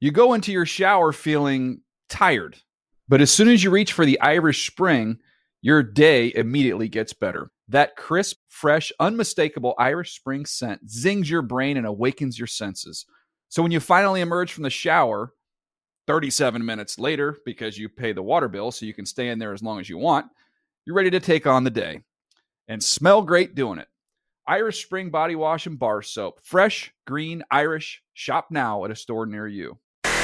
You go into your shower feeling tired, but as soon as you reach for the Irish Spring, your day immediately gets better. That crisp, fresh, unmistakable Irish Spring scent zings your brain and awakens your senses. So when you finally emerge from the shower 37 minutes later, because you pay the water bill so you can stay in there as long as you want, you're ready to take on the day and smell great doing it. Irish Spring Body Wash and Bar Soap. Fresh, green, Irish. Shop now at a store near you.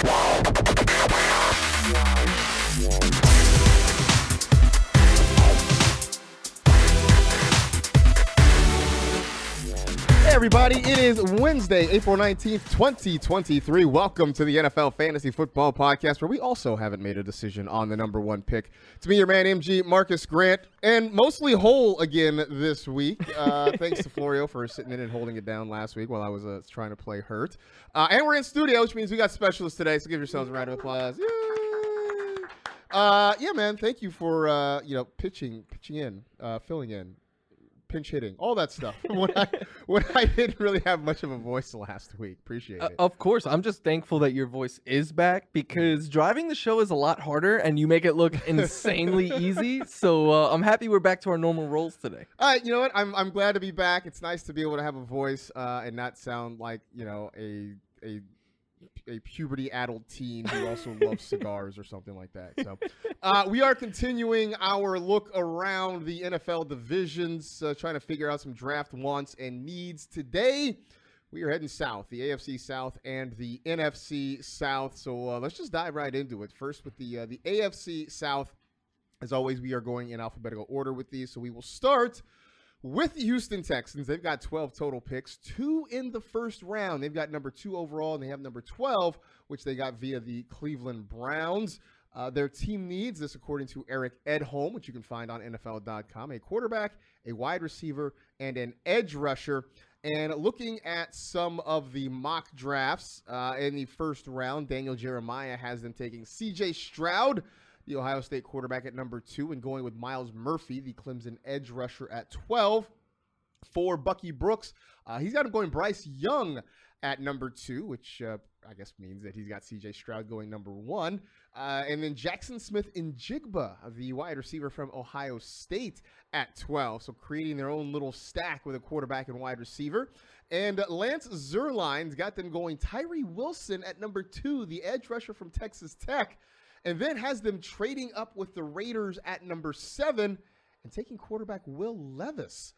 Hey everybody, it is Wednesday, April 19th, 2023. Welcome to the NFL Fantasy Football Podcast, where we also haven't made a decision on the number one pick. It's me, your man, MG Marcus Grant, and mostly whole again this week. Thanks to Florio for sitting in and holding it down last week while I was trying to play hurt. And we're in studio, which means we got specialists today, so give yourselves a round of applause. Yay! Yeah, man, thank you for, pitching in, filling in. Pinch hitting, all that stuff. when I didn't really have much of a voice last week. Appreciate it. Of course. I'm just thankful that your voice is back because driving the show is a lot harder and you make it look insanely easy. So I'm happy we're back to our normal roles today. All right, you know what? I'm glad to be back. It's nice to be able to have a voice and not sound like, a puberty-addled teen who also loves cigars or something like that. So we are continuing our look around the NFL divisions, trying to figure out some draft wants and needs. Today, we are heading south, the AFC South and the NFC South. So let's just dive right into it. First with the AFC South. As always, we are going in alphabetical order with these. So we will start with the Houston Texans. They've got 12 total picks, 2 in the first round. They've got number 2 overall, and they have number 12, which they got via the Cleveland Browns. Their team needs, this according to Eric Edholm, which you can find on NFL.com, a quarterback, a wide receiver, and an edge rusher. And looking at some of the mock drafts in the first round, Daniel Jeremiah has them taking C.J. Stroud, the Ohio State quarterback, at number 2, and going with Myles Murphy, the Clemson edge rusher, at 12. For Bucky Brooks, he's got him going Bryce Young at number 2, which I guess means that he's got C.J. Stroud going number 1. And then Jackson Smith-Njigba, the wide receiver from Ohio State, at 12. So creating their own little stack with a quarterback and wide receiver. And Lance Zierlein's got them going Tyree Wilson at number 2, the edge rusher from Texas Tech. And then has them trading up with the Raiders at number 7 and taking quarterback Will Levis.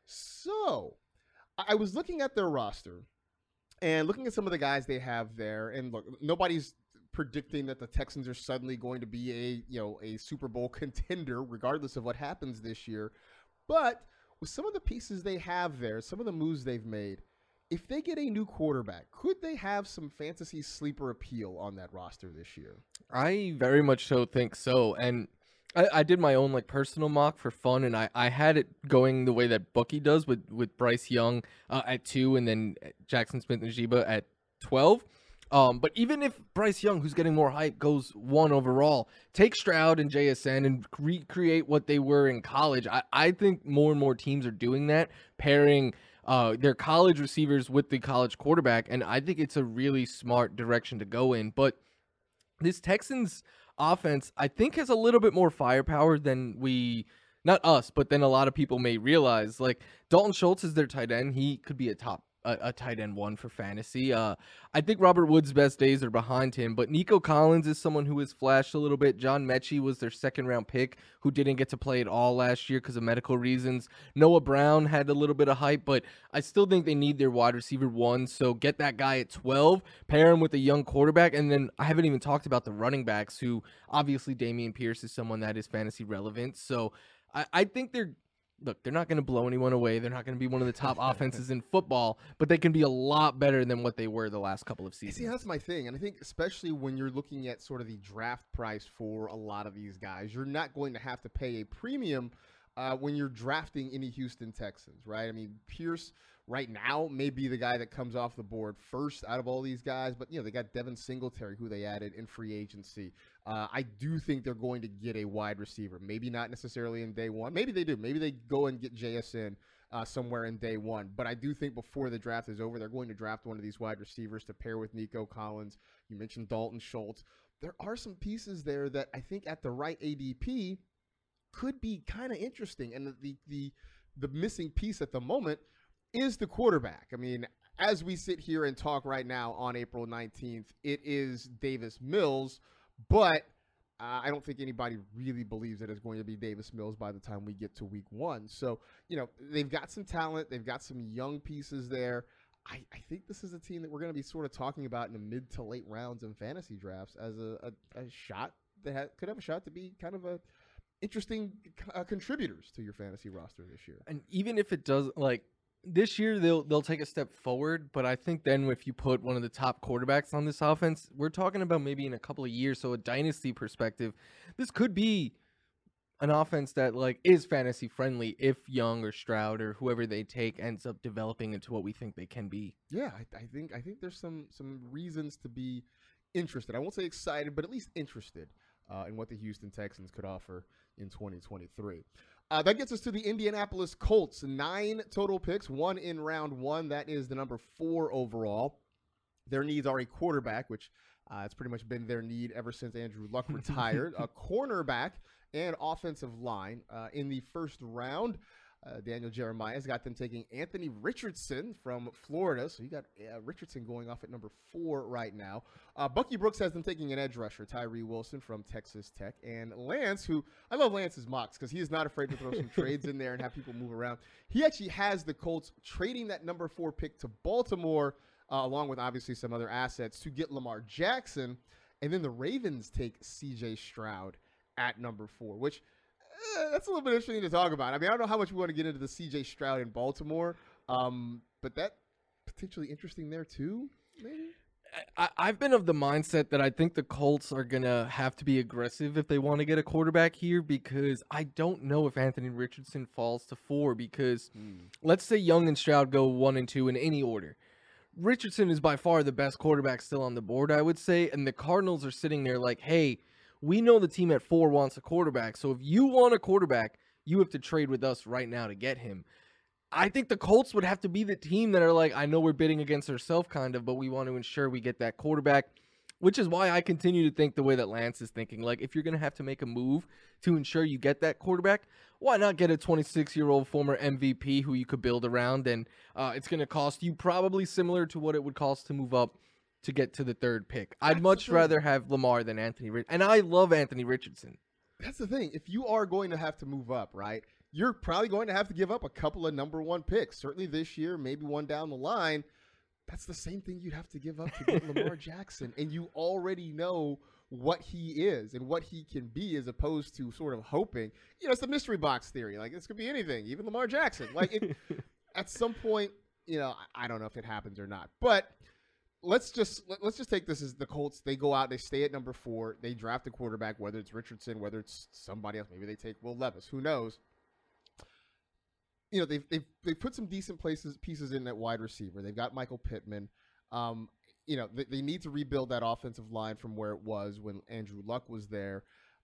So I was looking at their roster and looking at some of the guys they have there. And look, nobody's predicting that the Texans are suddenly going to be a Super Bowl contender, regardless of what happens this year. But with some of the pieces they have there, some of the moves they've made, if they get a new quarterback, could they have some fantasy sleeper appeal on that roster this year? I very much so think so. And I did my own personal mock for fun, and I had it going the way that Bucky does with Bryce Young at 2 and then Jackson Smith-Njigba at 12. But even if Bryce Young, who's getting more hype, goes 1 overall, take Stroud and JSN and recreate what they were in college. I think more and more teams are doing that, pairing their college receivers with the college quarterback, and I think it's a really smart direction to go in. But this Texans offense, I think, has a little bit more firepower than not us, but then a lot of people may realize. Dalton Schultz is their tight end. He could be a tight end 1 for fantasy. I think Robert Woods' best days are behind him, but Nico Collins is someone who has flashed a little bit. John Mechie was their second-round pick who didn't get to play at all last year because of medical reasons. Noah Brown had a little bit of hype, but I still think they need their wide receiver 1, so get that guy at 12, pair him with a young quarterback, and then I haven't even talked about the running backs, who obviously Dameon Pierce is someone that is fantasy relevant, so I think they're not going to blow anyone away. They're not going to be one of the top offenses in football, but they can be a lot better than what they were the last couple of seasons. See, that's my thing. And I think especially when you're looking at sort of the draft price for a lot of these guys, you're not going to have to pay a premium when you're drafting any Houston Texans, right? I mean, Pierce right now may be the guy that comes off the board first out of all these guys, but they got Devin Singletary, who they added in free agency. I do think they're going to get a wide receiver. Maybe not necessarily in day 1. Maybe they do. Maybe they go and get JSN somewhere in day one. But I do think before the draft is over, they're going to draft one of these wide receivers to pair with Nico Collins. You mentioned Dalton Schultz. There are some pieces there that I think at the right ADP could be kind of interesting. And the missing piece at the moment is the quarterback. I mean, as we sit here and talk right now on April 19th, it is Davis Mills, but I don't think anybody really believes that it's going to be Davis Mills by the time we get to week one. So, they've got some talent. They've got some young pieces there. I think this is a team that we're going to be sort of talking about in the mid to late rounds in fantasy drafts as a shot that could have a shot to be kind of a interesting contributors to your fantasy roster this year. And even if it does, like, this year they'll take a step forward, but I think then if you put one of the top quarterbacks on this offense, we're talking about maybe in a couple of years, so a dynasty perspective, this could be an offense that like is fantasy friendly if Young or Stroud or whoever they take ends up developing into what we think they can be. Yeah, I think there's some reasons to be interested. I won't say excited, but at least interested in what the Houston Texans could offer in 2023. That gets us to the Indianapolis Colts. 9 total picks, 1 in round 1. That is the number 4 overall. Their needs are a quarterback, which it's pretty much been their need ever since Andrew Luck retired, a cornerback, and offensive line. In the first round, Daniel Jeremiah's got them taking Anthony Richardson from Florida. So you got Richardson going off at number 4 right now. Bucky Brooks has them taking an edge rusher, Tyree Wilson from Texas Tech. And Lance, who I love Lance's mocks because he is not afraid to throw some trades in there and have people move around. He actually has the Colts trading that number 4 pick to Baltimore, along with obviously some other assets, to get Lamar Jackson. And then the Ravens take C.J. Stroud at number 4, which that's a little bit interesting to talk about. I mean, I don't know how much we want to get into the C.J. Stroud in Baltimore, but that potentially interesting there too, maybe? I've been of the mindset that I think the Colts are going to have to be aggressive if they want to get a quarterback here, because I don't know if Anthony Richardson falls to 4, because let's say Young and Stroud go 1 and 2 in any order. Richardson is by far the best quarterback still on the board, I would say, and the Cardinals are sitting there like, hey, we know the team at 4 wants a quarterback, so if you want a quarterback, you have to trade with us right now to get him. I think the Colts would have to be the team that are like, I know we're bidding against ourselves kind of, but we want to ensure we get that quarterback, which is why I continue to think the way that Lance is thinking. Like, if you're going to have to make a move to ensure you get that quarterback, why not get a 26-year-old former MVP who you could build around, and it's going to cost you probably similar to what it would cost to move up to get to the 3rd pick. I'd much rather have Lamar than Anthony Richardson. And I love Anthony Richardson. That's the thing. If you are going to have to move up, right, you're probably going to have to give up a couple of number 1 picks. Certainly this year, maybe one down the line. That's the same thing you'd have to give up to get Lamar Jackson. And you already know what he is and what he can be, as opposed to sort of hoping. It's the mystery box theory. Like, this could be anything, even Lamar Jackson. Like, at some point, I don't know if it happens or not. But let's just take this as the Colts. They go out, they stay at number 4, they draft a quarterback, whether it's Richardson, whether it's somebody else, maybe they take Will Levis, who knows. They've put some decent pieces in at wide receiver. They've got Michael Pittman. They need to rebuild that offensive line from where it was when Andrew Luck was there.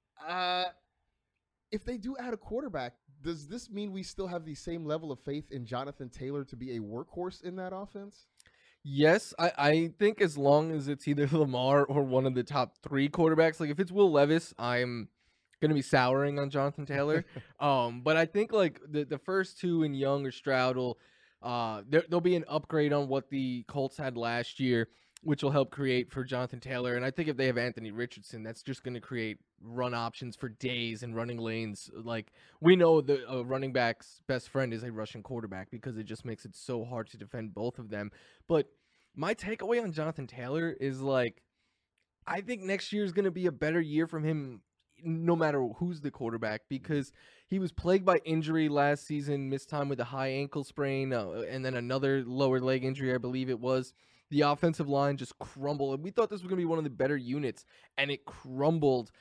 If they do add a quarterback, does this mean we still have the same level of faith in Jonathan Taylor to be a workhorse in that offense? Yes, I think as long as it's either Lamar or one of the top 3 quarterbacks, like if it's Will Levis, I'm going to be souring on Jonathan Taylor. But I think like the first 2 in Young or Stroud there'll be an upgrade on what the Colts had last year, which will help create for Jonathan Taylor. And I think if they have Anthony Richardson, that's just going to create run options for days and running lanes. Like, we know the running back's best friend is a rushing quarterback because it just makes it so hard to defend both of them. But my takeaway on Jonathan Taylor is, like, I think next year is going to be a better year from him no matter who's the quarterback, because he was plagued by injury last season, missed time with a high ankle sprain, and then another lower leg injury, I believe it was. The offensive line just crumbled, and we thought this was going to be one of the better units, and it crumbled.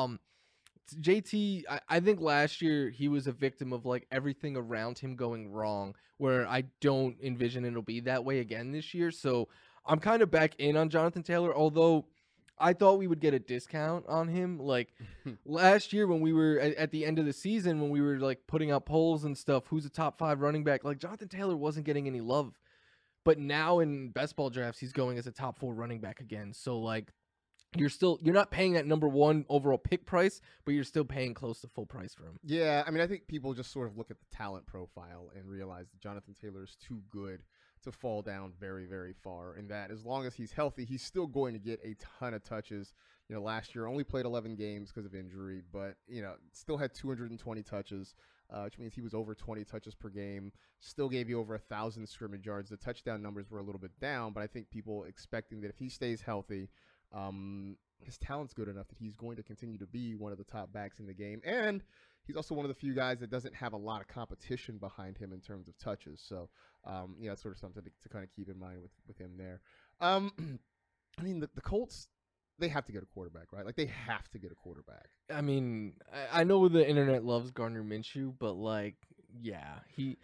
JT, I think last year he was a victim of like everything around him going wrong, where I don't envision it'll be that way again this year. So I'm kind of back in on Jonathan Taylor, although I thought we would get a discount on him. Like last year when we were at the end of the season, when we were like putting out polls and stuff, who's a top 5 running back? Like Jonathan Taylor wasn't getting any love. But now in best ball drafts, he's going as a top 4 running back again. So like you're not paying that number 1 overall pick price, but you're still paying close to full price for him. Yeah, I mean, I think people just sort of look at the talent profile and realize that Jonathan Taylor is too good to fall down very, very far, and that as long as he's healthy, he's still going to get a ton of touches. You know, last year only played 11 games because of injury, but, you know, still had 220 touches, which means he was over 20 touches per game, still gave you over 1,000 scrimmage yards. The touchdown numbers were a little bit down, but I think people expecting that if he stays healthy, his talent's good enough that he's going to continue to be one of the top backs in the game. And he's also one of the few guys that doesn't have a lot of competition behind him in terms of touches. So, yeah, it's sort of something to kind of keep in mind with him there. I mean, the Colts, they have to get a quarterback, right? Like, they have to get a quarterback. I mean, I know the internet loves Gardner Minshew, but like, yeah,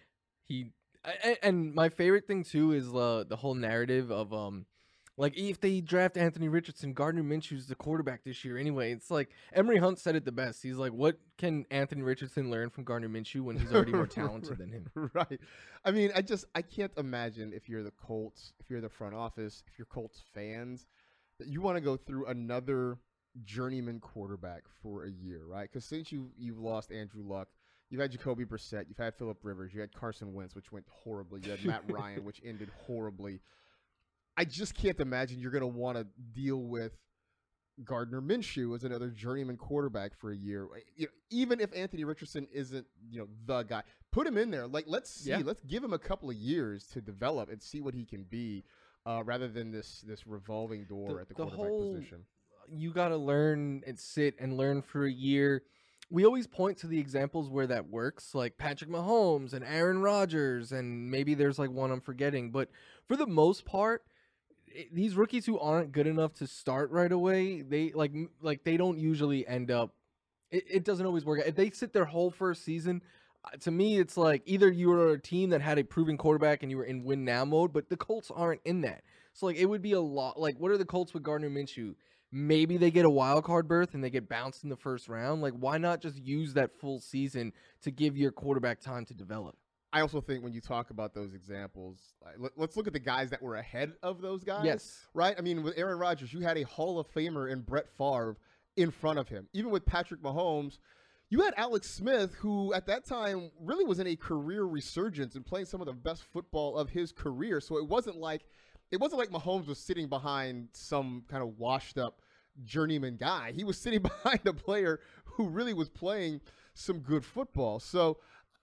and my favorite thing too is the whole narrative of like if they draft Anthony Richardson, Gardner Minshew's the quarterback this year anyway. It's like Emory Hunt said it the best. He's like, what can Anthony Richardson learn from Gardner Minshew when he's already more talented than him? Right. I mean, I can't imagine if you're the Colts, if you're the front office, if you're Colts fans, that you want to go through another journeyman quarterback for a year, right? Because since you've lost Andrew Luck, you've had Jacoby Brissett, you've had Phillip Rivers, you had Carson Wentz, which went horribly, you had Matt Ryan, which ended horribly. I just can't imagine you're going to want to deal with Gardner Minshew as another journeyman quarterback for a year. You know, even if Anthony Richardson isn't, you know, the guy, put him in there. Like, let's see, let's give him a couple of years to develop and see what he can be, rather than this revolving door at the quarterback position. You got to learn and sit and learn for a year. We always point to the examples where that works, like Patrick Mahomes and Aaron Rodgers, and maybe there's like one I'm forgetting. But for the most part, these rookies who aren't good enough to start right away, they like they don't usually end up. It doesn't always work out. If they sit their whole first season, to me, it's like either you were a team that had a proven quarterback and you were in win now mode, but the Colts aren't in that. So like it would be a lot. Like, what are the Colts with Gardner Minshew? Maybe they get a wild card berth and they get bounced in the first round. Like, why not just use that full season to give your quarterback time to develop? I also think when you talk about those examples, let's look at the guys that were ahead of those guys. Yes. Right? I mean, with Aaron Rodgers, you had a Hall of Famer in Brett Favre in front of him. Even with Patrick Mahomes, you had Alex Smith, who at that time really was in a career resurgence and playing some of the best football of his career. So it wasn't like Mahomes was sitting behind some kind of washed up journeyman guy. He was sitting behind a player who really was playing some good football. So,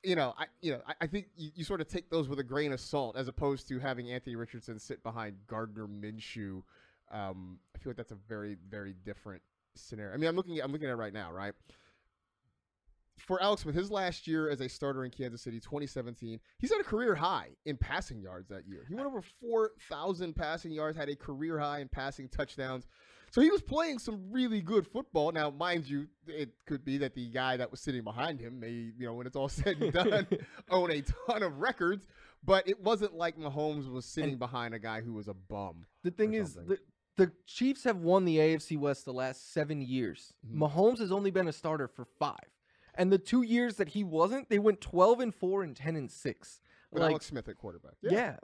I think you sort of take those with a grain of salt as opposed to having Anthony Richardson sit behind Gardner Minshew. I feel like that's a very, very different scenario. I mean, I'm looking at it right now, right? For Alex Smith, his last year as a starter in Kansas City, 2017, he's at a career high in passing yards that year. He went over 4,000 passing yards, had a career high in passing touchdowns. So he was playing some really good football. Now, mind you, it could be that the guy that was sitting behind him may, when it's all said and done, own a ton of records. But it wasn't like Mahomes was sitting behind a guy who was a bum. The thing is, the Chiefs have won the AFC West the last 7 years. Mm-hmm. Mahomes has only been a starter for 5. And the 2 years that he wasn't, they went 12-4 and 10-6. With Alex Smith at quarterback. Yeah,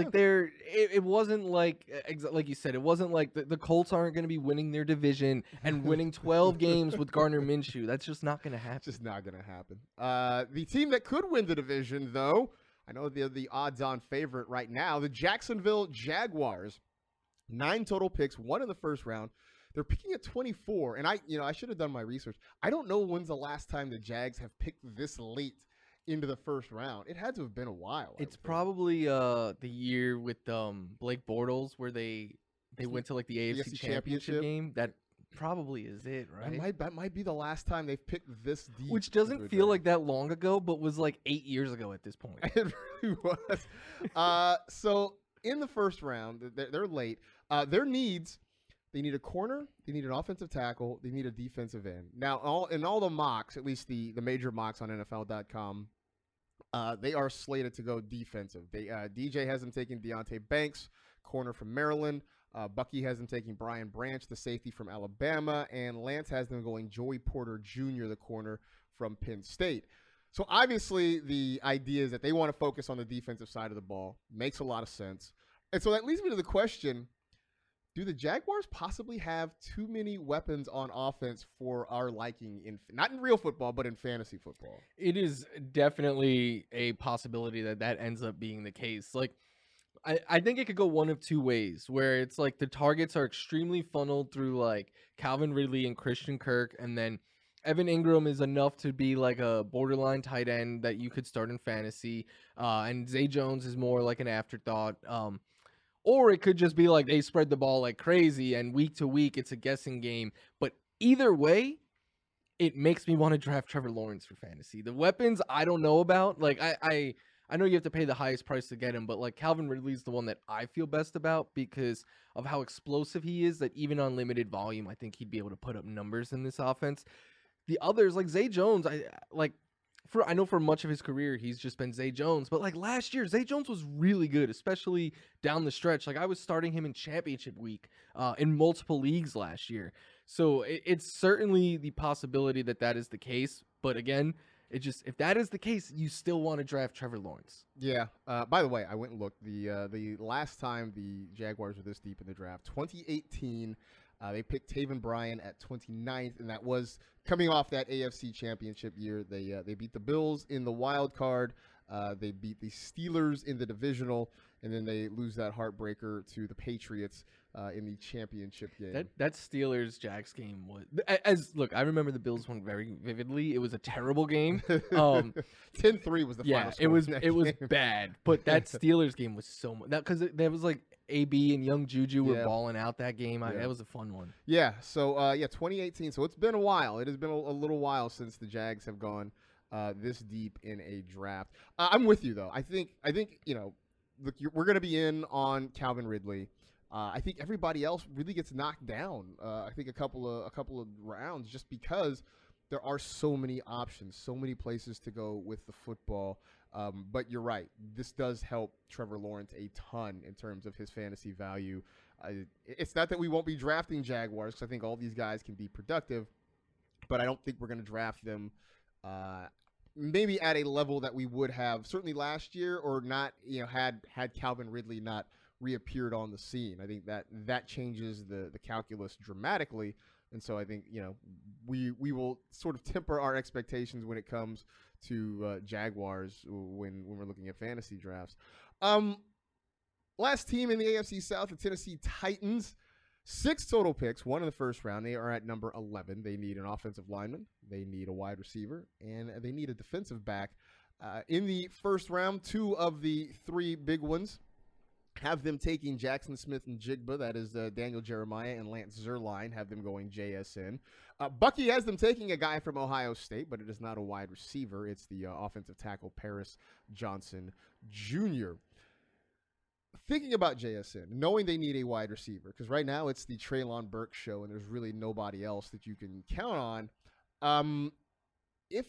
it wasn't like you said, it wasn't like the Colts aren't going to be winning their division and winning 12 games with Gardner Minshew. That's just not going to happen. Just not going to happen. The team that could win the division, though, I know they're the odds-on favorite right now, the Jacksonville Jaguars. 9 total picks, 1 in the first round. They're picking at 24, and I should have done my research. I don't know when's the last time the Jags have picked this late into the first round. It had to have been a while. It's probably the year with Blake Bortles where they went to like the AFC Championship game. That probably is it, right? That might be the last time they've picked this deep. Which doesn't feel like that long ago, but was like 8 years ago at this point. It really was. So in the first round, they're late. Their needs. They need a corner, they need an offensive tackle, they need a defensive end. Now, in all the mocks, at least the major mocks on NFL.com, they are slated to go defensive. DJ has them taking Deonte Banks, corner from Maryland. Bucky has them taking Brian Branch, the safety from Alabama, and Lance has them going Joey Porter Jr., the corner from Penn State. So obviously the idea is that they want to focus on the defensive side of the ball. Makes a lot of sense. And so that leads me to the question, do the Jaguars possibly have too many weapons on offense for our liking, not in real football, but in fantasy football? It is definitely a possibility that ends up being the case. Like, I think it could go one of two ways, where it's like the targets are extremely funneled through like Calvin Ridley and Christian Kirk, and then Evan Ingram is enough to be like a borderline tight end that you could start in fantasy, and Zay Jones is more like an afterthought. Or it could just be like they spread the ball like crazy and week to week it's a guessing game. But either way, it makes me want to draft Trevor Lawrence for fantasy. The weapons I don't know about. Like I know you have to pay the highest price to get him, but like Calvin Ridley's the one that I feel best about because of how explosive he is, that even on limited volume, I think he'd be able to put up numbers in this offense. The others, like Zay Jones, I know for much of his career he's just been Zay Jones, but like last year Zay Jones was really good, especially down the stretch. Like I was starting him in championship week in multiple leagues last year. So it's certainly the possibility that is the case. But again, if that is the case, you still want to draft Trevor Lawrence. Yeah. By the way, I went and looked. The last time the Jaguars were this deep in the draft, 2018. They picked Taven Bryan at 29th, and that was coming off that AFC Championship year. They beat the Bills in the wild card. They beat the Steelers in the divisional, and then they lose that heartbreaker to the Patriots in the championship game. That Steelers-Jags game was I remember the Bills one very vividly. It was a terrible game. 10-3 was the final score. It was bad, but that Steelers game was so much because there was like AB and young Juju were balling out that game. That was a fun one. Yeah. So 2018. So it's been a while. It has been a little while since the Jags have gone this deep in a draft. I'm with you though. I think look, we're going to be in on Calvin Ridley. I think everybody else really gets knocked down. I think a couple of rounds just because there are so many options, so many places to go with the football. But you're right. This does help Trevor Lawrence a ton in terms of his fantasy value. It's not that we won't be drafting Jaguars because I think all these guys can be productive, but I don't think we're going to draft them maybe at a level that we would have certainly last year or not, had Calvin Ridley not reappeared on the scene. I think that changes the calculus dramatically. And so I think, we will sort of temper our expectations when it comes to Jaguars when we're looking at fantasy drafts. Last team in the AFC South, the Tennessee Titans. 6 total picks, 1 in the first round. They are at number 11. They need an offensive lineman. They need a wide receiver. And they need a defensive back. In the first round, 2 of the 3 big ones have them taking Jackson Smith-Njigba. That is Daniel Jeremiah and Lance Zierlein have them going JSN. Bucky has them taking a guy from Ohio State, but it is not a wide receiver. It's the offensive tackle Paris Johnson Jr. Thinking about JSN, knowing they need a wide receiver, because right now it's the Treylon Burks show and there's really nobody else that you can count on. If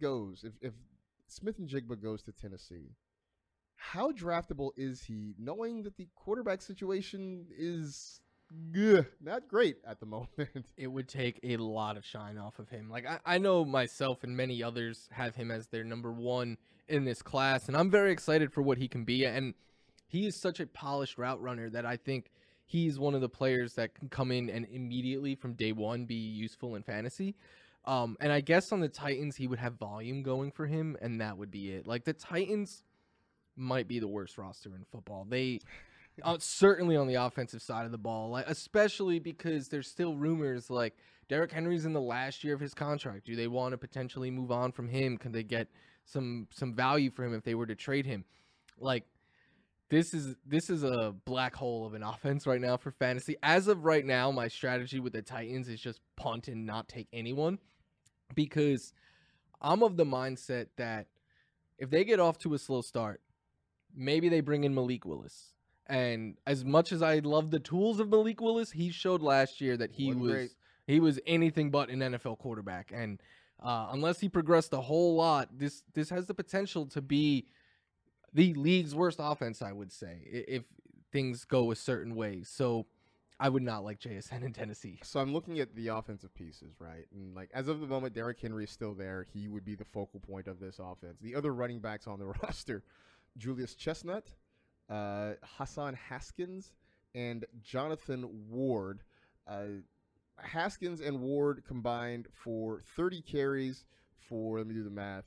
Smith-Njigba goes to Tennessee, how draftable is he, knowing that the quarterback situation is not great at the moment? It would take a lot of shine off of him. Like I know myself and many others have him as their number 1 in this class, and I'm very excited for what he can be. And he is such a polished route runner that I think he's one of the players that can come in and immediately from day one be useful in fantasy. And I guess on the Titans, he would have volume going for him, and that would be it. Like the Titans might be the worst roster in football. They certainly on the offensive side of the ball, like especially because there's still rumors like Derrick Henry's in the last year of his contract. Do they want to potentially move on from him? Can they get some value for him if they were to trade him? Like this is a black hole of an offense right now for fantasy. As of right now, my strategy with the Titans is just punt and not take anyone, because I'm of the mindset that if they get off to a slow start, maybe they bring in Malik Willis. And as much as I love the tools of Malik Willis, he showed last year that he was anything but an NFL quarterback. And unless he progressed a whole lot, this has the potential to be the league's worst offense, I would say, if things go a certain way. So I would not like JSN in Tennessee. So I'm looking at the offensive pieces, right? And like as of the moment, Derrick Henry is still there. He would be the focal point of this offense. The other running backs on the roster, Julius Chestnut, Hassan Haskins, and Jonathan Ward. Haskins and Ward combined for 30 carries for, let me do the math,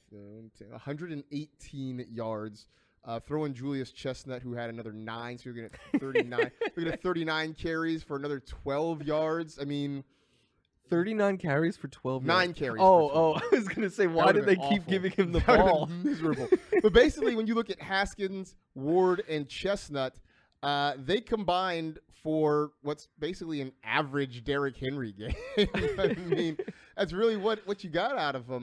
118 yards. Throw in Julius Chestnut, who had another 9, so you're going to 39. You're going to 39 carries for another 12 yards. I mean, 39 carries for 12 9 yards. carries. Oh, I was going to say, why did they keep awful. giving him the That would've ball? been miserable. But basically, when you look at Haskins, Ward, and Chestnut, they combined for what's basically an average Derrick Henry game. I mean, that's really what you got out of them.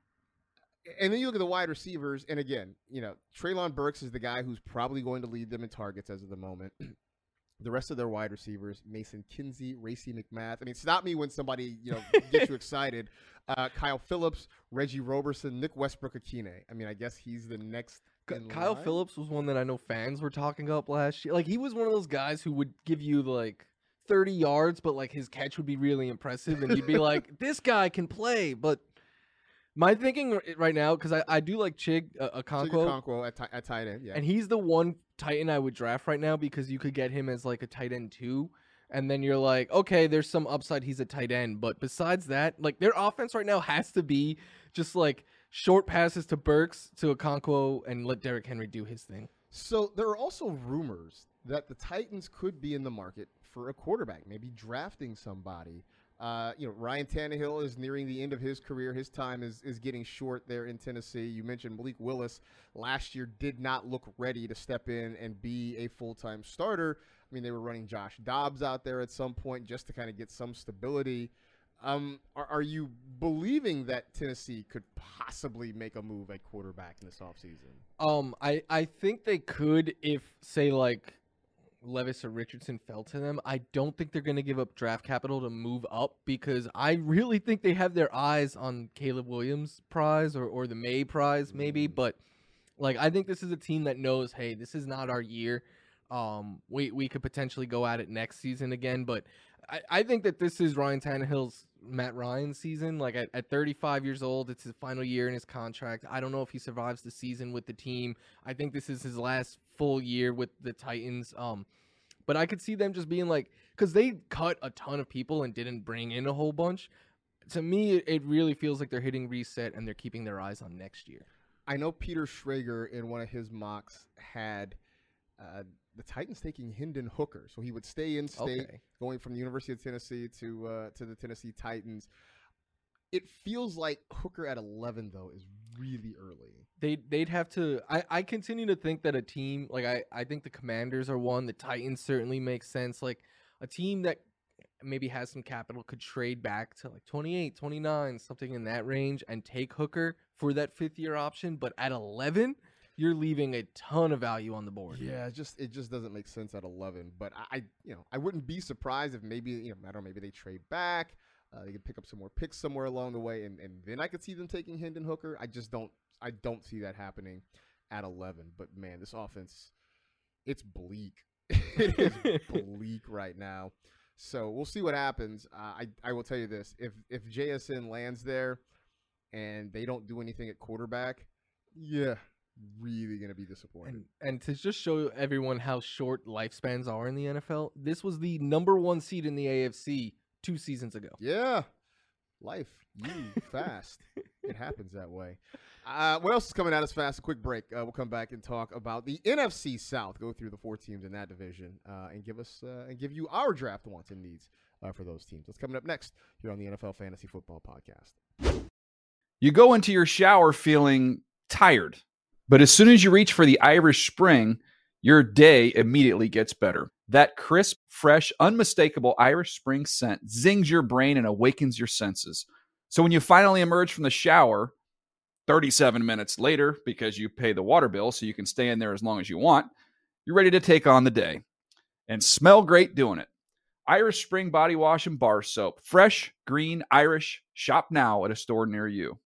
And then you look at the wide receivers, and again, Treylon Burks is the guy who's probably going to lead them in targets as of the moment. The rest of their wide receivers, Mason Kinsey, Racey McMath. I mean, stop me when somebody, gets you excited. Kyle Phillips, Reggie Roberson, Nick Westbrook-Akine. I mean, I guess he's the next in Kyle line. Phillips was one that I know fans were talking up last year. Like, he was one of those guys who would give you, 30 yards, but, his catch would be really impressive, and you'd be like, this guy can play, but my thinking right now, because I do like Chig Okonkwo. Okonkwo at tight end, yeah. And he's the one Titan I would draft right now because you could get him as a tight end too. And then you're like, okay, there's some upside. He's a tight end. But besides that, their offense right now has to be just short passes to Burks, to Okonkwo, and let Derrick Henry do his thing. So there are also rumors that the Titans could be in the market for a quarterback, maybe drafting somebody. Ryan Tannehill is nearing the end of his career. His time is getting short there in Tennessee. You mentioned Malik Willis last year did not look ready to step in and be a full-time starter. I mean, they were running Josh Dobbs out there at some point just to kind of get some stability. Are you believing that Tennessee could possibly make a move at quarterback in this offseason? I think they could if, say, Levis or Richardson fell to them. I don't think they're going to give up draft capital to move up because I really think they have their eyes on Caleb Williams prize or the May prize maybe. But I think this is a team that knows, hey, this is not our year. We could potentially go at it next season again. But I think that this is Ryan Tannehill's Matt Ryan season. At 35 years old, it's his final year in his contract. I don't know if he survives the season with the team. I think this is his last full year with the Titans. But I could see them just being because they cut a ton of people and didn't bring in a whole bunch. To me, it really feels like they're hitting reset and they're keeping their eyes on next year. I know Peter Schrager in one of his mocks had the Titans taking Hendon Hooker, so he would stay in state, going from the University of Tennessee to the Tennessee Titans. It feels like Hooker at 11 though is really early. They'd have to. I continue to think that a team I think the Commanders are one. The Titans certainly make sense. A team that maybe has some capital could trade back to 28, 29, something in that range, and take Hooker for that 5th-year option. But at 11. You're leaving a ton of value on the board. Yeah, it just doesn't make sense at 11. But I wouldn't be surprised if maybe I don't know, maybe they trade back. They could pick up some more picks somewhere along the way, and then I could see them taking Hendon Hooker. I don't see that happening at 11. But man, this offense, it's bleak. It is bleak right now. So we'll see what happens. I will tell you this: if JSN lands there, and they don't do anything at quarterback, yeah. Really going to be disappointed. And to just show everyone how short lifespans are in the NFL, this was the #1 seed in the AFC 2 seasons ago. Yeah. Life. You fast. It happens that way. What else is coming at us fast? A quick break. We'll come back and talk about the NFC South. Go through the 4 teams in that division and give you our draft wants and needs for those teams. That's coming up next here on the NFL Fantasy Football Podcast. You go into your shower feeling tired, but as soon as you reach for the Irish Spring, your day immediately gets better. That crisp, fresh, unmistakable Irish Spring scent zings your brain and awakens your senses. So when you finally emerge from the shower, 37 minutes later, because you pay the water bill so you can stay in there as long as you want, you're ready to take on the day. And smell great doing it. Irish Spring Body Wash and Bar Soap. Fresh, green, Irish. Shop now at a store near you.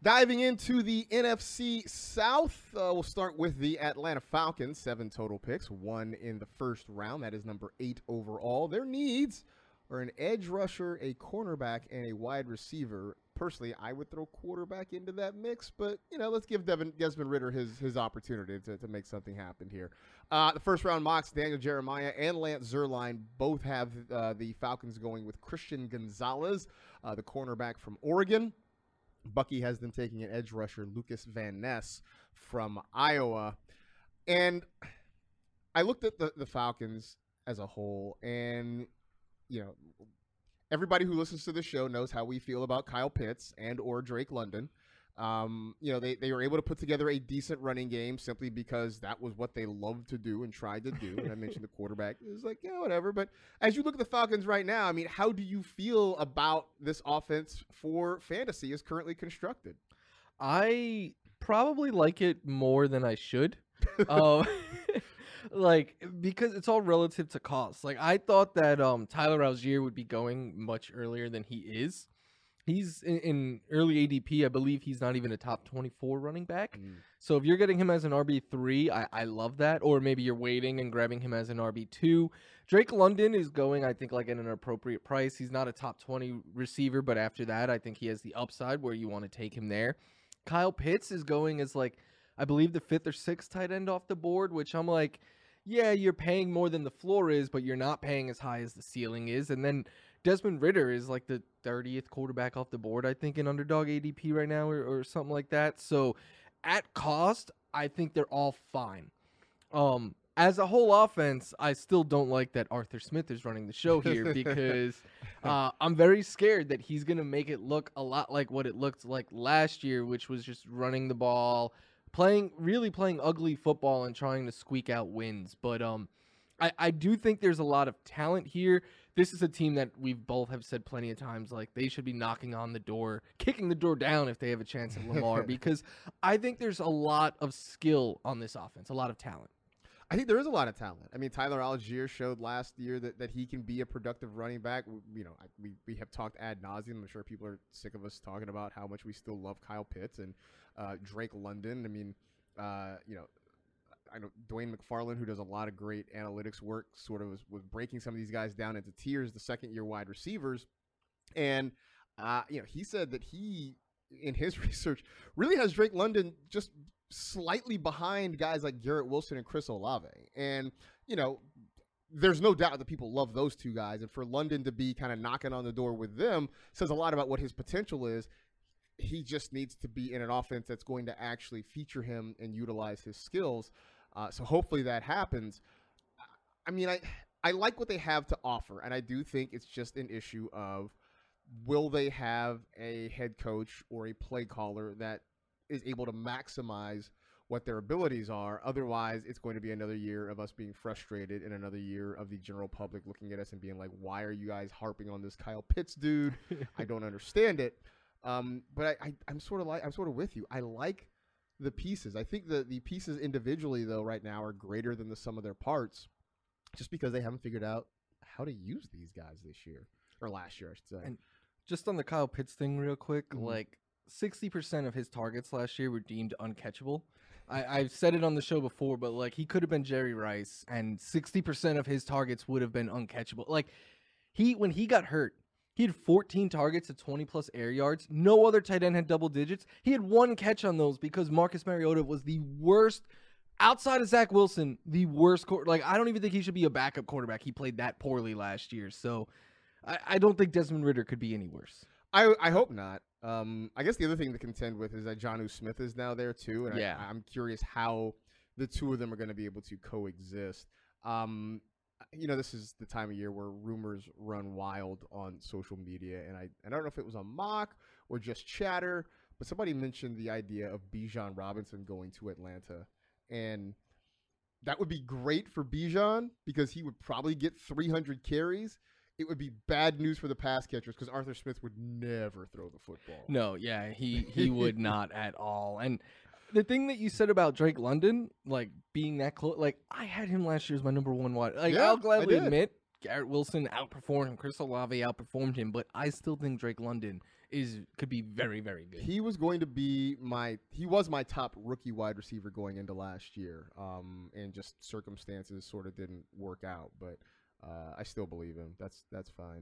Diving into the NFC South, we'll start with the Atlanta Falcons. 7 total picks, 1 in the first round. That is number 8 overall. Their needs are an edge rusher, a cornerback, and a wide receiver. Personally, I would throw quarterback into that mix, but, let's give Desmond Ridder his opportunity to make something happen here. The first round mocks, Daniel Jeremiah and Lance Zierlein both have the Falcons going with Christian Gonzalez, the cornerback from Oregon. Bucky has them taking an edge rusher, Lucas Van Ness from Iowa. And I looked at the Falcons as a whole, and, everybody who listens to the show knows how we feel about Kyle Pitts and or Drake London. They were able to put together a decent running game simply because that was what they loved to do and tried to do. And I mentioned the quarterback. It was like, yeah, whatever. But as you look at the Falcons right now, I mean, how do you feel about this offense for fantasy as currently constructed? I probably like it more than I should. Because it's all relative to cost. Like, I thought that Tyler Algier would be going much earlier than he is. He's in early ADP. I believe he's not even a top 24 running back. So if you're getting him as an RB3, I love that. Or maybe you're waiting and grabbing him as an RB2. Drake London is going, I think, like at an appropriate price. He's not a top 20 receiver, but after that, I think he has the upside where you want to take him there. Kyle Pitts is going as, like, I believe the 5th or 6th tight end off the board, which I'm like, yeah, you're paying more than the floor is, but you're not paying as high as the ceiling is. And then Desmond Ridder is like the 30th quarterback off the board, I think, in underdog ADP right now or something like that. So at cost, I think they're all fine. As a whole offense, I still don't like that Arthur Smith is running the show here because I'm very scared that he's going to make it look a lot like what it looked like last year, which was just running the ball, playing ugly football and trying to squeak out wins. But I do think there's a lot of talent here. This is a team that we both have said plenty of times, like, they should be knocking on the door, kicking the door down if they have a chance at Lamar, because I think there's a lot of skill on this offense, a lot of talent. I think there is a lot of talent. I mean, Tyler Algier showed last year that he can be a productive running back. We have talked ad nauseum. I'm sure people are sick of us talking about how much we still love Kyle Pitts and Drake London. I mean, I know Dwayne McFarland, who does a lot of great analytics work, sort of was breaking some of these guys down into tiers, the second-year wide receivers. And, he said that he, in his research, really has Drake London just slightly behind guys like Garrett Wilson and Chris Olave. And, there's no doubt that people love those two guys. And for London to be kind of knocking on the door with them says a lot about what his potential is. He just needs to be in an offense that's going to actually feature him and utilize his skills. So hopefully that happens. I mean, I like what they have to offer, and I do think it's just an issue of, will they have a head coach or a play caller that is able to maximize what their abilities are? Otherwise, it's going to be another year of us being frustrated and another year of the general public looking at us and being like, why are you guys harping on this Kyle Pitts dude? I don't understand it. But I'm sort of with you. I like the pieces. I think the pieces individually, though, right now are greater than the sum of their parts, just because they haven't figured out how to use these guys this year or last year, I should say. And just on the Kyle Pitts thing, real quick, like 60% of his targets last year were deemed uncatchable. I've said it on the show before, but like, he could have been Jerry Rice, and 60% of his targets would have been uncatchable. Like, when he got hurt, he had 14 targets at 20-plus air yards. No other tight end had double digits. He had 1 catch on those because Marcus Mariota was the worst, outside of Zach Wilson, the worst. I don't even think he should be a backup quarterback. He played that poorly last year. So I don't think Desmond Ridder could be any worse. I hope not. I guess the other thing to contend with is that Jonnu Smith is now there too. And yeah. I'm curious how the two of them are going to be able to coexist. This is the time of year where rumors run wild on social media, and I don't know if it was a mock or just chatter, but somebody mentioned the idea of Bijan Robinson going to Atlanta, and that would be great for Bijan because he would probably get 300 carries. It would be bad news for the pass catchers because Arthur Smith would never throw the football. No, yeah, he would not at all. And the thing that you said about Drake London, like, being that close, like, I had him last year as my number 1 wide. Like, yeah, I'll gladly admit Garrett Wilson outperformed him. Chris Olave outperformed him, but I still think Drake London could be very, very good. He was going to be my top rookie wide receiver going into last year. And just circumstances sort of didn't work out, but I still believe him. That's fine.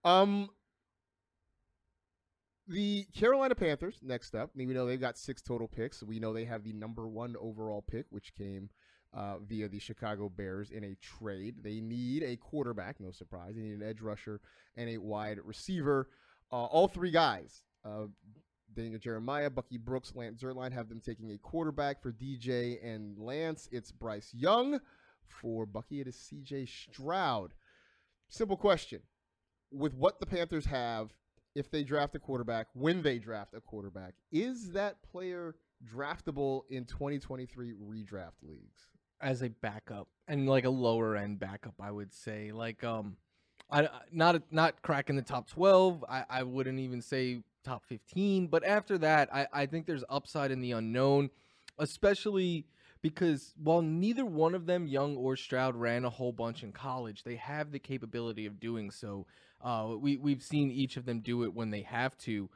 The Carolina Panthers, next up. We know they've got 6 total picks. We know they have the number 1 overall pick, which came via the Chicago Bears in a trade. They need a quarterback, no surprise. They need an edge rusher and a wide receiver. All 3 guys, Daniel Jeremiah, Bucky Brooks, Lance Zierlein, have them taking a quarterback. For DJ and Lance, it's Bryce Young. For Bucky, it is CJ Stroud. Simple question. With what the Panthers have, if they draft a quarterback, when they draft a quarterback, is that player draftable in 2023 redraft leagues? As a backup, and like a lower end backup, I would say. Like not cracking the top 12. I wouldn't even say top 15. But after that, I think there's upside in the unknown, especially because while neither one of them, Young or Stroud, ran a whole bunch in college, they have the capability of doing so. We've seen each of them do it when they have to.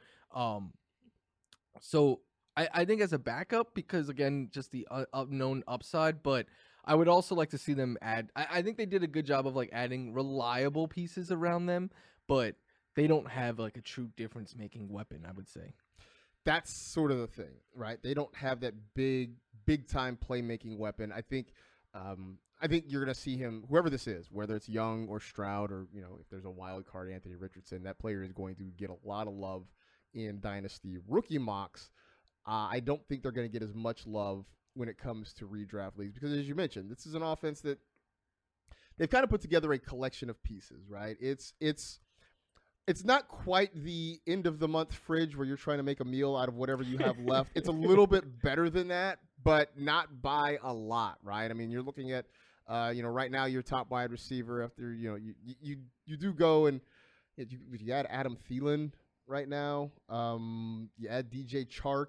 So I think as a backup, because again, just the unknown upside, but I would also like to see them add. I think they did a good job of like adding reliable pieces around them, but they don't have like a true difference making weapon, I would say. That's sort of the thing, right? They don't have that big time playmaking weapon. I think you're going to see him, whoever this is, whether it's Young or Stroud or, if there's a wild card, Anthony Richardson, that player is going to get a lot of love in Dynasty rookie mocks. I don't think they're going to get as much love when it comes to redraft leagues because, as you mentioned, this is an offense that they've kind of put together a collection of pieces, right? It's not quite the end of the month fridge where you're trying to make a meal out of whatever you have left. It's a little bit better than that, but not by a lot, right? I mean, you're looking at, right now your top wide receiver after, you do go and you add Adam Thielen right now. You add DJ Chark.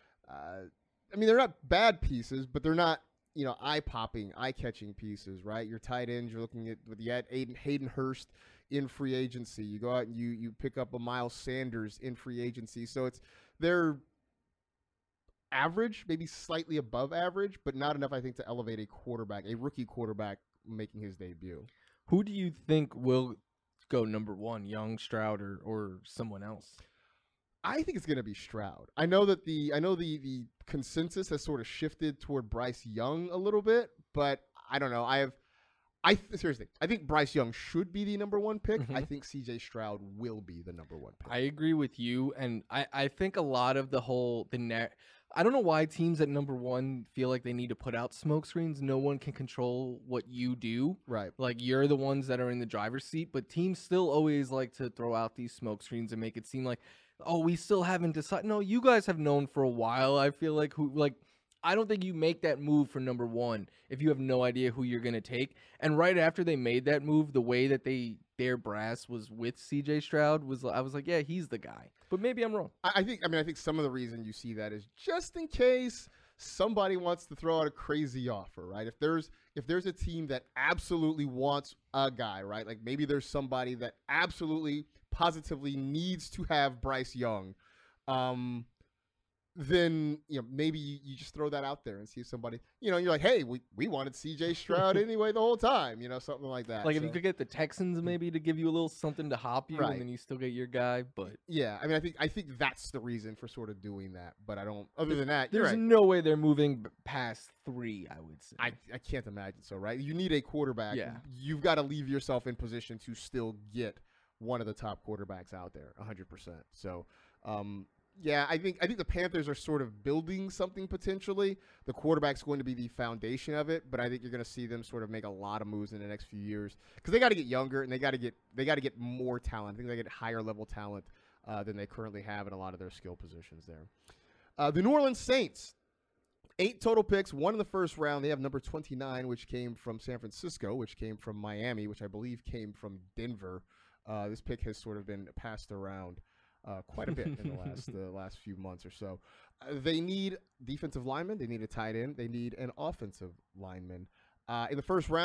I mean, they're not bad pieces, but they're not, eye-popping, eye-catching pieces, right? Your tight ends, you're looking at, you add Hayden Hurst in free agency. You go out and you pick up a Miles Sanders in free agency. So they're average, maybe slightly above average, but not enough, I think, to elevate a rookie quarterback making his debut. Who do you think will go number 1, Young, Stroud, or someone else? I think it's going to be Stroud. I know the consensus has sort of shifted toward Bryce Young a little bit, but I don't know. Seriously, I think Bryce Young should be the number 1 pick. Mm-hmm. I think CJ Stroud will be the number 1 pick. I agree with you, and I think a lot of I don't know why teams at number 1 feel like they need to put out smoke screens. No one can control what you do. Right. Like, you're the ones that are in the driver's seat, but teams still always like to throw out these smoke screens and make it seem like, oh, we still haven't decided. No, you guys have known for a while. I feel like I don't think you make that move for number 1 if you have no idea who you're going to take. And right after they made that move, the way that their brass was with CJ Stroud I was like, yeah, he's the guy. But maybe I'm wrong. I think some of the reason you see that is just in case somebody wants to throw out a crazy offer, right? If there's a team that absolutely wants a guy, right? Like maybe there's somebody that absolutely positively needs to have Bryce Young. Then maybe you just throw that out there and see if somebody, you're like, hey, we wanted CJ Stroud anyway the whole time, something like that. Like if you could get the Texans maybe to give you a little something to hop you, right, and then you still get your guy. But yeah, I mean, I think that's the reason for sort of doing that. But I don't. Other than that, there's right. no way they're moving past 3. I would say. I can't imagine so. Right? You need a quarterback. Yeah. You've got to leave yourself in position to still get one of the top quarterbacks out there, 100%. So. Yeah, I think the Panthers are sort of building something potentially. The quarterback's going to be the foundation of it, but I think you're going to see them sort of make a lot of moves in the next few years because they got to get younger and they got to get more talent. I think they get higher level talent than they currently have in a lot of their skill positions there. The New Orleans Saints, 8 total picks, 1 in the first round. They have number 29, which came from San Francisco, which came from Miami, which I believe came from Denver. This pick has sort of been passed around quite a bit in the last few months or so. They need defensive linemen. They need a tight end. They need an offensive lineman. In the first round,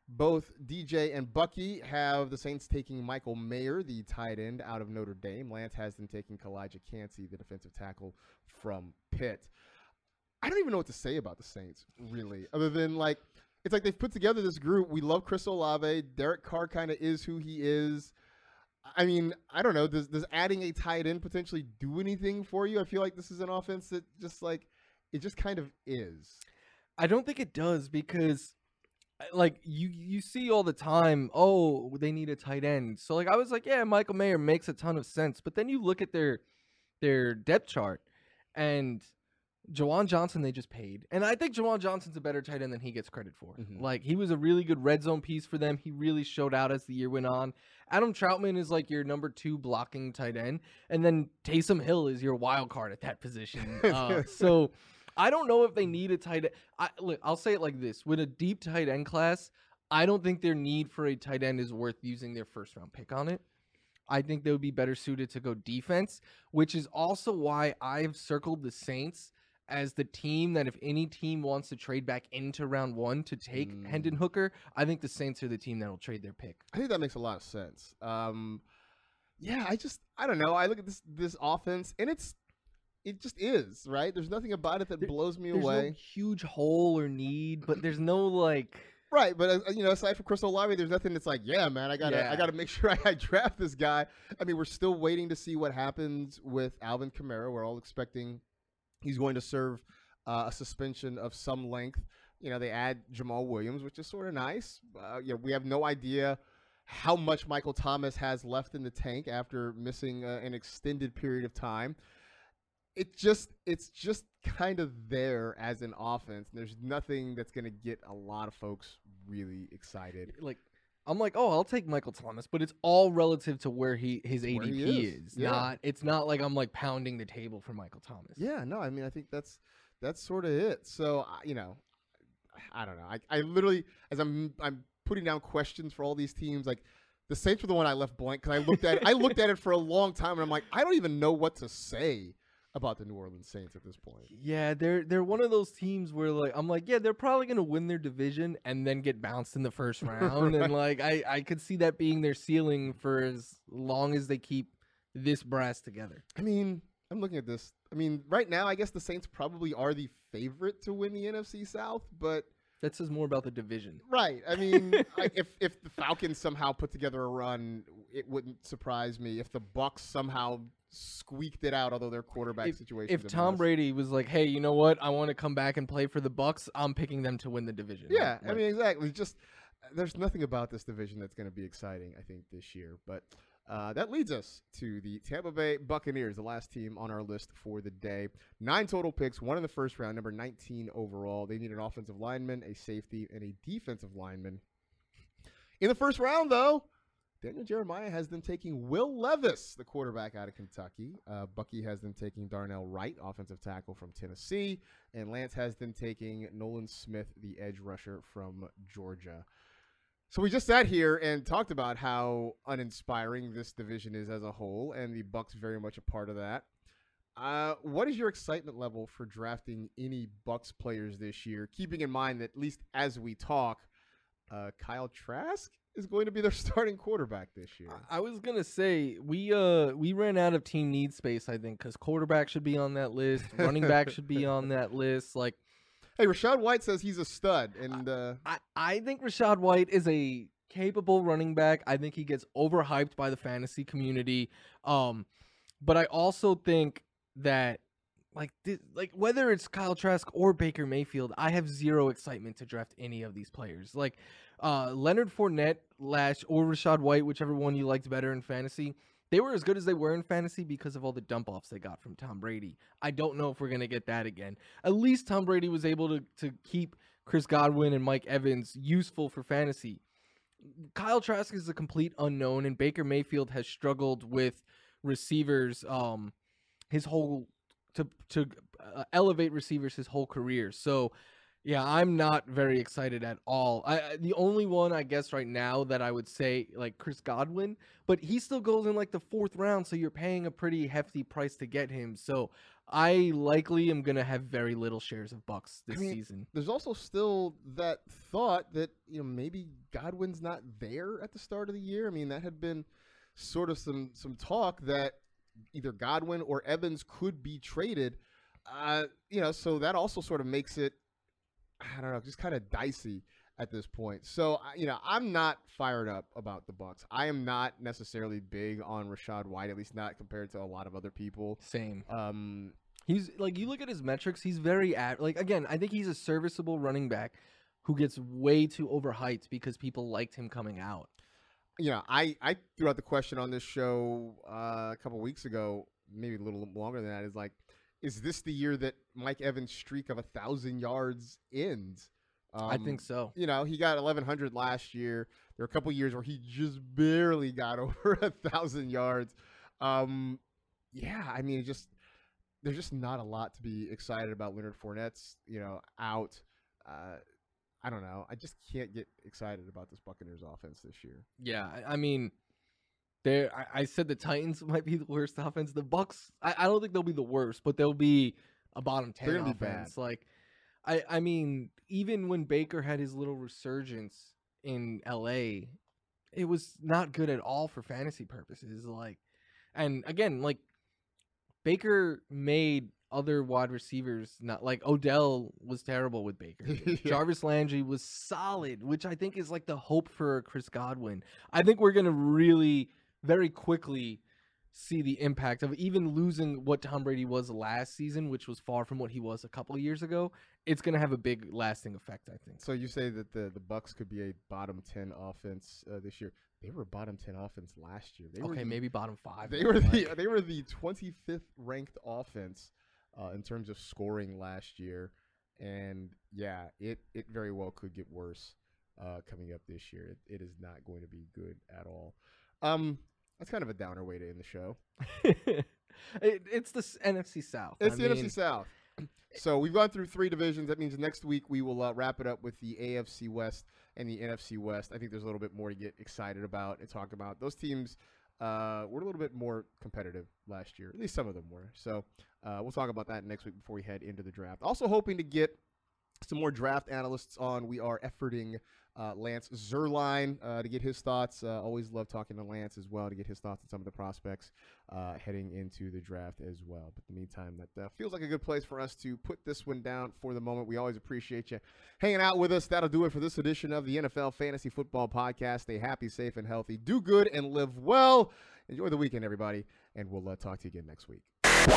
Both DJ and Bucky have the Saints taking Michael Mayer, the tight end out of Notre Dame. Lance has them taking Kalijah Cansey, the defensive tackle from Pitt. I don't even know what to say about the Saints, really, other than like it's like they've put together this group. We love Chris Olave. Derek Carr kind of is who he is. I mean, I don't know. Does adding a tight end potentially do anything for you? I feel like this is an offense that just like it just kind of is. I don't think it does because like you see all the time, oh, they need a tight end. So like I was like, yeah, Michael Mayer makes a ton of sense. But then you look at their depth chart and Jawan Johnson they just paid. And I think Jawan Johnson's a better tight end than he gets credit for. Mhm. Like he was a really good red zone piece for them. He really showed out as the year went on. Adam Troutman is like your number 2 blocking tight end. And then Taysom Hill is your wild card at that position. So I don't know if they need a tight end. Look, I'll say it like this. With a deep tight end class, I don't think their need for a tight end is worth using their first round pick on it. I think they would be better suited to go defense, which is also why I've circled the Saints as the team that if any team wants to trade back into round 1 to take Hendon Hooker, I think the Saints are the team that will trade their pick. I think that makes a lot of sense. Yeah, I don't know. I look at this offense and it just is, right? There's nothing about it that blows me There's away. no huge hole or need, but there's no like Right, but aside from Chris Olave, there's nothing that's like, yeah, man, I gotta make sure I draft this guy. I mean, we're still waiting to see what happens with Alvin Kamara. We're all expecting he's going to serve a suspension of some length. They add Jamal Williams, which is sort of nice. We have no idea how much Michael Thomas has left in the tank after missing an extended period of time. It's just kind of there as an offense. There's nothing that's going to get a lot of folks really excited. like I'm like, oh, I'll take Michael Thomas, but it's all relative to where his where ADP he is. Yeah. It's not like I'm like pounding the table for Michael Thomas. Yeah, no, I mean, I think that's sort of it. So, I don't know. I literally, as I'm putting down questions for all these teams, like the Saints were the one I left blank because I looked at it for a long time and I'm like, I don't even know what to say about the New Orleans Saints at this point. Yeah, they're one of those teams where like I'm like, yeah, they're probably gonna win their division and then get bounced in the first round. Right. And like I could see that being their ceiling for as long as they keep this brass together. I mean, I'm looking at this. I mean, right now, I guess the Saints probably are the favorite to win the NFC South, but That says more about the division. right. I mean, if the Falcons somehow put together a run, it wouldn't surprise me. If the Bucs somehow squeaked it out, although their quarterback situation. If Tom Brady was like, hey, you know what? I want to come back and play for the Bucs, I'm picking them to win the division. Yeah, Like, I mean, exactly. Just there's nothing about this division that's going to be exciting, I think, this year. But that leads us to the Tampa Bay Buccaneers, the last team on our list for the day. 9 total picks, 1 in the first round, number 19 overall. They need an offensive lineman, a safety, and a defensive lineman. In the first round, though, Daniel Jeremiah has them taking Will Levis, the quarterback out of Kentucky. Bucky has them taking Darnell Wright, offensive tackle from Tennessee. And Lance has them taking Nolan Smith, the edge rusher from Georgia. So we just sat here and talked about how uninspiring this division is as a whole, and the Bucs very much a part of that. What is your excitement level for drafting any Bucs players this year, keeping in mind that at least as we talk, Kyle Trask is going to be their starting quarterback this year? I was gonna say we ran out of team need space, I think, because quarterback should be on that list, running back should be on that list. Like, hey, Rachaad White says he's a stud, and I think Rachaad White is a capable running back. I think he gets overhyped by the fantasy community, but I also think that like whether it's Kyle Trask or Baker Mayfield, I have zero excitement to draft any of these players. Like Leonard Fournette, or Rachaad White, whichever one you liked better in fantasy. They were as good as they were in fantasy because of all the dump-offs they got from Tom Brady. I don't know if we're going to get that again. At least Tom Brady was able to keep Chris Godwin and Mike Evans useful for fantasy. Kyle Trask is a complete unknown, and Baker Mayfield has struggled with receivers his whole to elevate receivers his whole career. So Yeah, I'm not very excited at all. The only one I guess right now that I would say like Chris Godwin, but he still goes in like the 4th round, so you're paying a pretty hefty price to get him. So I likely am gonna have very little shares of Bucks this season. There's also still that thought that maybe Godwin's not there at the start of the year. I mean, that had been sort of some talk that either Godwin or Evans could be traded. So that also sort of makes it, I don't know, just kind of dicey at this point. So, I'm not fired up about the Bucks. I am not necessarily big on Rachaad White, at least not compared to a lot of other people. Same. He's like, you look at his metrics, he's very again, I think he's a serviceable running back who gets way too overhyped because people liked him coming out. I threw out the question on this show a couple weeks ago, maybe a little longer than that, is this the year that Mike Evans' streak of 1,000 yards ends? I think so. He got 1,100 last year. There were a couple years where he just barely got over 1,000 yards. I mean, there's just not a lot to be excited about. Leonard Fournette's, out. I don't know. I just can't get excited about this Buccaneers offense this year. Yeah, I mean, I said the Titans might be the worst offense. The Bucks, I don't think they'll be the worst, but they'll be a bottom 10 They're gonna offense. be bad. Like, I mean, even when Baker had his little resurgence in LA, it was not good at all for fantasy purposes. And again, Baker made other wide receivers not like Odell was terrible with Baker. Yeah. Jarvis Landry was solid, which I think is like the hope for Chris Godwin. I think we're going to really very quickly see the impact of even losing what Tom Brady was last season, which was far from what he was a couple of years ago. It's going to have a big lasting effect, I think. So you say that the Bucks could be a bottom 10 offense this year. They were a bottom 10 offense last year. Maybe bottom 5. They were the 25th ranked offense in terms of scoring last year, and yeah, it very well could get worse coming up this year. It is not going to be good at all. That's kind of a downer way to end the show. It's the NFC South. NFC South. So we've gone through 3 divisions. That means next week we will wrap it up with the AFC West and the NFC West. I think there's a little bit more to get excited about and talk about. Those teams were a little bit more competitive last year. At least some of them were. So we'll talk about that next week before we head into the draft. Also hoping to get some more draft analysts on. We are efforting Lance Zierlein to get his thoughts. Always love talking to Lance as well to get his thoughts on some of the prospects heading into the draft as well. But in the meantime, that feels like a good place for us to put this one down for the moment. We always appreciate you hanging out with us. That'll do it for this edition of the NFL Fantasy Football Podcast. Stay happy, safe, and healthy. Do good and live well. Enjoy the weekend, everybody, and we'll talk to you again next week.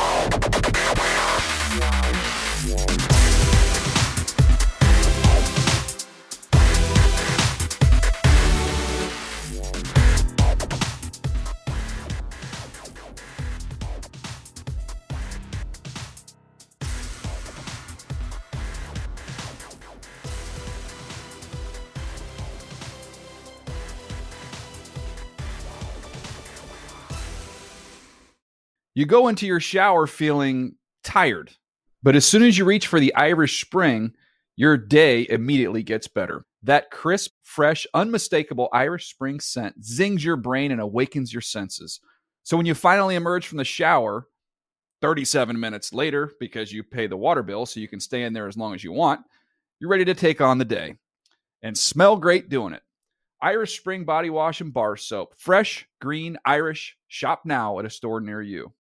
You go into your shower feeling tired, but as soon as you reach for the Irish Spring, your day immediately gets better. That crisp, fresh, unmistakable Irish Spring scent zings your brain and awakens your senses. So when you finally emerge from the shower 37 minutes later, because you pay the water bill so you can stay in there as long as you want, you're ready to take on the day and smell great doing it. Irish Spring Body Wash and Bar Soap. Fresh, green, Irish. Shop now at a store near you.